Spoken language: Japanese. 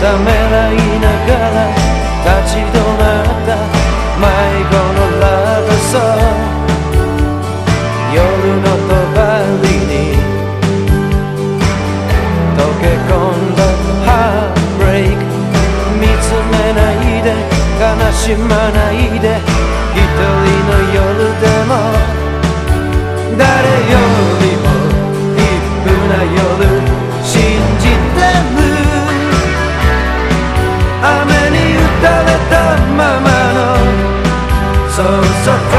ためらいながら立ち止まった迷子のラブソング、夜の帳に溶け込んだハートブレイク、見つめないで悲しまないで、一人の夜でも誰よりも一風な夜信じてる、雨に打たれたままのそうそう